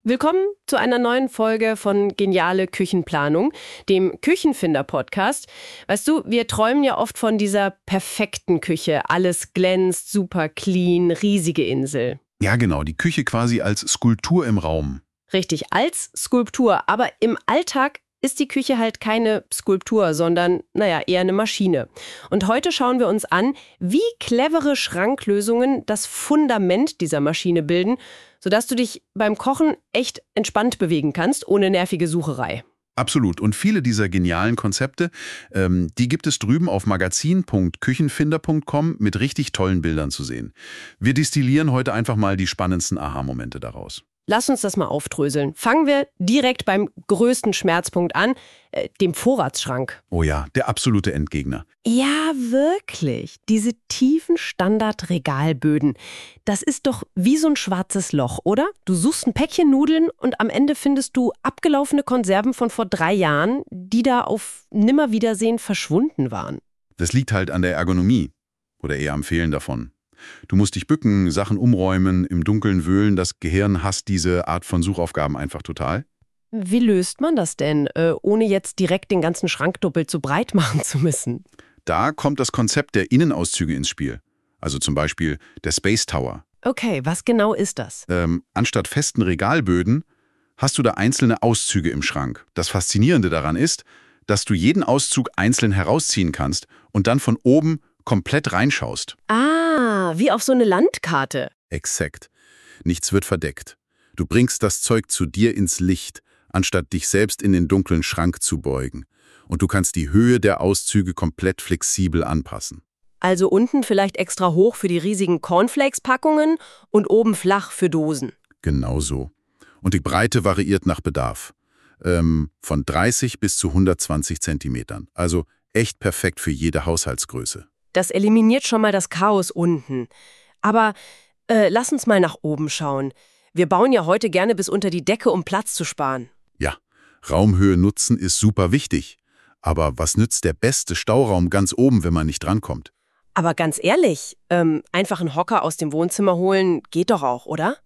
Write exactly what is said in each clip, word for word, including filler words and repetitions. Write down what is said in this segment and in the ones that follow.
Willkommen zu einer neuen Folge von Geniale Küchenplanung, dem Küchenfinder-Podcast. Weißt du, wir träumen ja oft von dieser perfekten Küche. Alles glänzt, super clean, riesige Insel. Ja, genau, die Küche quasi als Skulptur im Raum. Richtig, als Skulptur. Aber im Alltag ist die Küche halt keine Skulptur, sondern, naja, eher eine Maschine. Und heute schauen wir uns an, wie clevere Schranklösungen das Fundament dieser Maschine bilden, sodass du dich beim Kochen echt entspannt bewegen kannst, ohne nervige Sucherei. Absolut. Und viele dieser genialen Konzepte, ähm, die gibt es drüben auf magazin punkt küchenfinder punkt com mit richtig tollen Bildern zu sehen. Wir destillieren heute einfach mal die spannendsten Aha-Momente daraus. Lass uns das mal aufdröseln. Fangen wir direkt beim größten Schmerzpunkt an, äh, dem Vorratsschrank. Oh ja, der absolute Endgegner. Ja, wirklich. Diese tiefen Standardregalböden. Das ist doch wie so ein schwarzes Loch, oder? Du suchst ein Päckchen Nudeln und am Ende findest du abgelaufene Konserven von vor drei Jahren, die da auf Nimmerwiedersehen verschwunden waren. Das liegt halt an der Ergonomie. Oder eher am Fehlen davon. Du musst dich bücken, Sachen umräumen, im Dunkeln wühlen. Das Gehirn hasst diese Art von Suchaufgaben einfach total. Wie löst man das denn, äh, ohne jetzt direkt den ganzen Schrank doppelt so breit machen zu müssen? Da kommt das Konzept der Innenauszüge ins Spiel. Also zum Beispiel der Space Tower. Okay, was genau ist das? Ähm, anstatt festen Regalböden hast du da einzelne Auszüge im Schrank. Das Faszinierende daran ist, dass du jeden Auszug einzeln herausziehen kannst und dann von oben komplett reinschaust. Ah, wie auf so eine Landkarte. Exakt. Nichts wird verdeckt. Du bringst das Zeug zu dir ins Licht, anstatt dich selbst in den dunklen Schrank zu beugen. Und du kannst die Höhe der Auszüge komplett flexibel anpassen. Also unten vielleicht extra hoch für die riesigen Cornflakes-Packungen und oben flach für Dosen. Genau so. Und die Breite variiert nach Bedarf. Ähm, von dreißig bis zu hundertzwanzig Zentimetern. Also echt perfekt für jede Haushaltsgröße. Das eliminiert schon mal das Chaos unten. Aber äh, lass uns mal nach oben schauen. Wir bauen ja heute gerne bis unter die Decke, um Platz zu sparen. Ja, Raumhöhe nutzen ist super wichtig. Aber was nützt der beste Stauraum ganz oben, wenn man nicht drankommt? Aber ganz ehrlich, ähm, einfach einen Hocker aus dem Wohnzimmer holen geht doch auch, oder?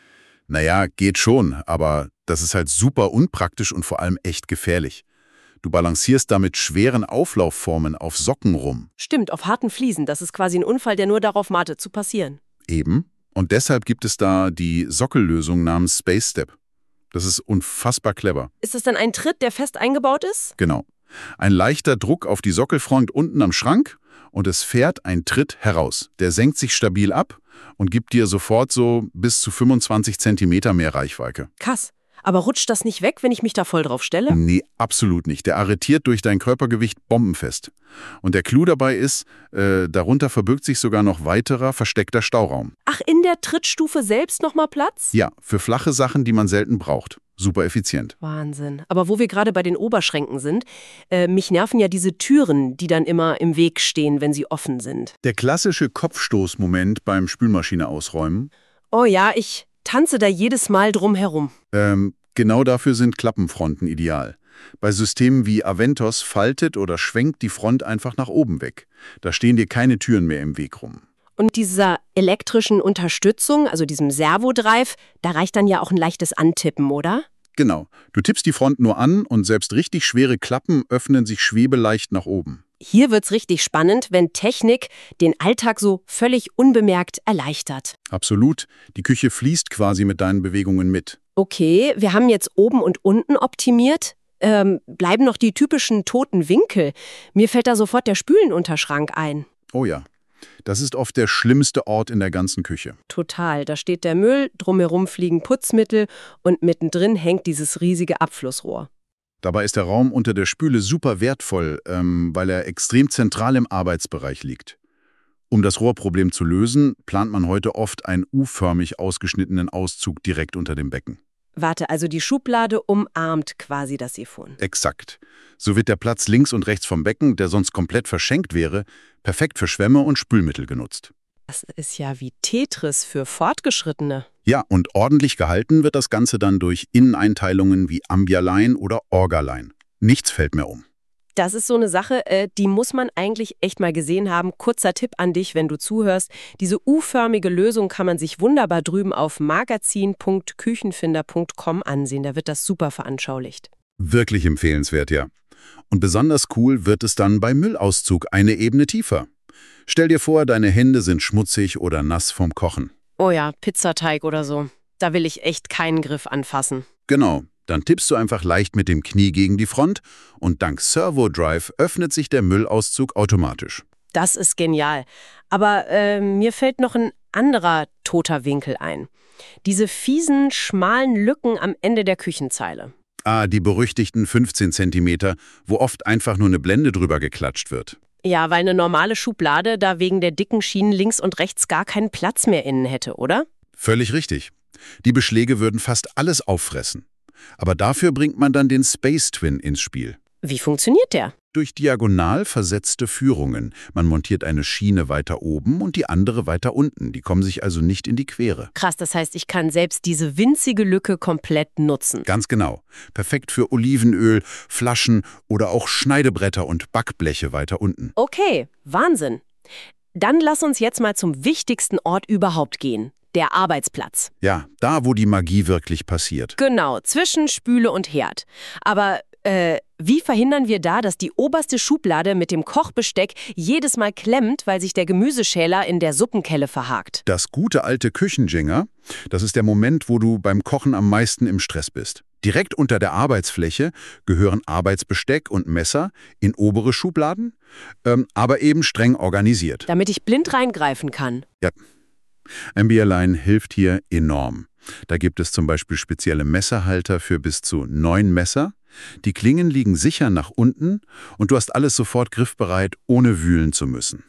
Naja, geht schon, aber das ist halt super unpraktisch und vor allem echt gefährlich. Du balancierst damit schweren Auflaufformen auf Socken rum. Stimmt, auf harten Fliesen. Das ist quasi ein Unfall, der nur darauf wartet, zu passieren. Eben. Und deshalb gibt es da die Sockellösung namens Space Step. Das ist unfassbar clever. Ist das dann ein Tritt, der fest eingebaut ist? Genau. Ein leichter Druck auf die Sockelfront unten am Schrank und es fährt ein Tritt heraus. Der senkt sich stabil ab und gibt dir sofort so bis zu fünfundzwanzig Zentimeter mehr Reichweite. Krass. Aber rutscht das nicht weg, wenn ich mich da voll drauf stelle? Nee, absolut nicht. Der arretiert durch dein Körpergewicht bombenfest. Und der Clou dabei ist, äh, darunter verbirgt sich sogar noch weiterer, versteckter Stauraum. Ach, in der Trittstufe selbst nochmal Platz? Ja, für flache Sachen, die man selten braucht. Super effizient. Wahnsinn. Aber wo wir gerade bei den Oberschränken sind, äh, mich nerven ja diese Türen, die dann immer im Weg stehen, wenn sie offen sind. Der klassische Kopfstoßmoment beim Spülmaschine ausräumen. Oh ja, ich tanze da jedes Mal drum herum. Ähm, genau dafür sind Klappenfronten ideal. Bei Systemen wie Aventos faltet oder schwenkt die Front einfach nach oben weg. Da stehen dir keine Türen mehr im Weg rum. Und dieser elektrischen Unterstützung, also diesem Servodrive, da reicht dann ja auch ein leichtes Antippen, oder? Genau. Du tippst die Front nur an und selbst richtig schwere Klappen öffnen sich schwebeleicht nach oben. Hier wird's richtig spannend, wenn Technik den Alltag so völlig unbemerkt erleichtert. Absolut. Die Küche fließt quasi mit deinen Bewegungen mit. Okay, wir haben jetzt oben und unten optimiert. Ähm, bleiben noch die typischen toten Winkel. Mir fällt da sofort der Spülenunterschrank ein. Oh ja. Das ist oft der schlimmste Ort in der ganzen Küche. Total. Da steht der Müll, drumherum fliegen Putzmittel und mittendrin hängt dieses riesige Abflussrohr. Dabei ist der Raum unter der Spüle super wertvoll, ähm, weil er extrem zentral im Arbeitsbereich liegt. Um das Rohrproblem zu lösen, plant man heute oft einen U-förmig ausgeschnittenen Auszug direkt unter dem Becken. Warte, also die Schublade umarmt quasi das Siphon. Exakt. So wird der Platz links und rechts vom Becken, der sonst komplett verschenkt wäre, perfekt für Schwämme und Spülmittel genutzt. Das ist ja wie Tetris für Fortgeschrittene. Ja, und ordentlich gehalten wird das Ganze dann durch Inneneinteilungen wie Ambialine oder Orgaline. Nichts fällt mehr um. Das ist so eine Sache, äh, die muss man eigentlich echt mal gesehen haben. Kurzer Tipp an dich, wenn du zuhörst. Diese U-förmige Lösung kann man sich wunderbar drüben auf magazin punkt küchenfinder punkt com ansehen. Da wird das super veranschaulicht. Wirklich empfehlenswert, ja. Und besonders cool wird es dann beim Müllauszug eine Ebene tiefer. Stell dir vor, deine Hände sind schmutzig oder nass vom Kochen. Oh ja, Pizzateig oder so. Da will ich echt keinen Griff anfassen. Genau. Dann tippst du einfach leicht mit dem Knie gegen die Front und dank Servo-Drive öffnet sich der Müllauszug automatisch. Das ist genial. Aber äh, mir fällt noch ein anderer toter Winkel ein. Diese fiesen, schmalen Lücken am Ende der Küchenzeile. Ah, die berüchtigten fünfzehn Zentimeter, wo oft einfach nur eine Blende drüber geklatscht wird. Ja, weil eine normale Schublade da wegen der dicken Schienen links und rechts gar keinen Platz mehr innen hätte, oder? Völlig richtig. Die Beschläge würden fast alles auffressen. Aber dafür bringt man dann den Space Twin ins Spiel. Wie funktioniert der? Durch diagonal versetzte Führungen. Man montiert eine Schiene weiter oben und die andere weiter unten. Die kommen sich also nicht in die Quere. Krass, das heißt, ich kann selbst diese winzige Lücke komplett nutzen. Ganz genau. Perfekt für Olivenöl, Flaschen oder auch Schneidebretter und Backbleche weiter unten. Okay, Wahnsinn. Dann lass uns jetzt mal zum wichtigsten Ort überhaupt gehen. Der Arbeitsplatz. Ja, da, wo die Magie wirklich passiert. Genau, zwischen Spüle und Herd. Aber äh, wie verhindern wir da, dass die oberste Schublade mit dem Kochbesteck jedes Mal klemmt, weil sich der Gemüseschäler in der Suppenkelle verhakt? Das gute alte Küchenjinger, das ist der Moment, wo du beim Kochen am meisten im Stress bist. Direkt unter der Arbeitsfläche gehören Arbeitsbesteck und Messer in obere Schubladen, ähm, aber eben streng organisiert. Damit ich blind reingreifen kann. Ja. Ambi-Align hilft hier enorm. Da gibt es zum Beispiel spezielle Messerhalter für bis zu neun Messer. Die Klingen liegen sicher nach unten und du hast alles sofort griffbereit, ohne wühlen zu müssen.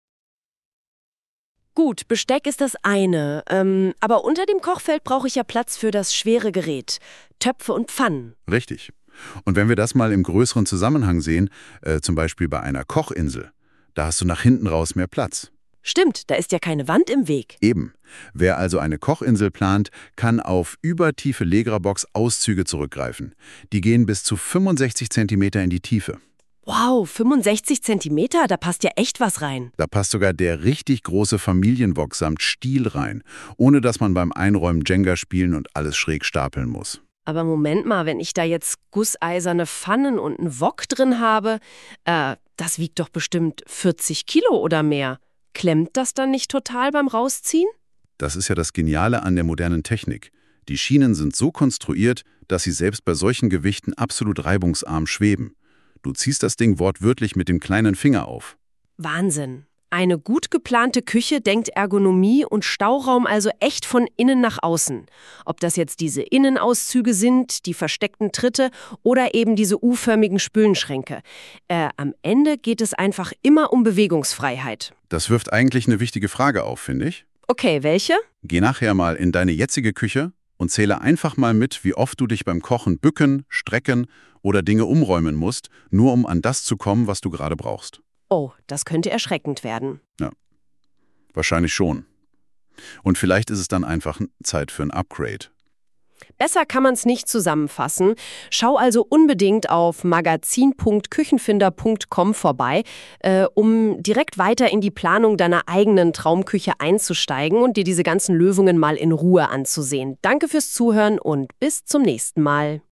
Gut, Besteck ist das eine. Ähm, aber unter dem Kochfeld brauche ich ja Platz für das schwere Gerät. Töpfe und Pfannen. Richtig. Und wenn wir das mal im größeren Zusammenhang sehen, äh, zum Beispiel bei einer Kochinsel, da hast du nach hinten raus mehr Platz. Stimmt, da ist ja keine Wand im Weg. Eben. Wer also eine Kochinsel plant, kann auf übertiefe Legra-Box-Auszüge zurückgreifen. Die gehen bis zu fünfundsechzig Zentimeter in die Tiefe. Wow, fünfundsechzig Zentimeter, da passt ja echt was rein. Da passt sogar der richtig große Familienwok samt Stiel rein, ohne dass man beim Einräumen Jenga spielen und alles schräg stapeln muss. Aber Moment mal, wenn ich da jetzt gusseiserne Pfannen und einen Wok drin habe, äh, das wiegt doch bestimmt vierzig Kilo oder mehr. Klemmt das dann nicht total beim Rausziehen? Das ist ja das Geniale an der modernen Technik. Die Schienen sind so konstruiert, dass sie selbst bei solchen Gewichten absolut reibungsarm schweben. Du ziehst das Ding wortwörtlich mit dem kleinen Finger auf. Wahnsinn. Eine gut geplante Küche denkt Ergonomie und Stauraum also echt von innen nach außen. Ob das jetzt diese Innenauszüge sind, die versteckten Tritte oder eben diese U-förmigen Spülenschränke. Äh, am Ende geht es einfach immer um Bewegungsfreiheit. Das wirft eigentlich eine wichtige Frage auf, finde ich. Okay, welche? Geh nachher mal in deine jetzige Küche und zähle einfach mal mit, wie oft du dich beim Kochen bücken, strecken oder Dinge umräumen musst, nur um an das zu kommen, was du gerade brauchst. Oh, das könnte erschreckend werden. Ja, wahrscheinlich schon. Und vielleicht ist es dann einfach Zeit für ein Upgrade. Besser kann man es nicht zusammenfassen. Schau also unbedingt auf magazin punkt küchenfinder punkt com vorbei, äh, um direkt weiter in die Planung deiner eigenen Traumküche einzusteigen und dir diese ganzen Lösungen mal in Ruhe anzusehen. Danke fürs Zuhören und bis zum nächsten Mal.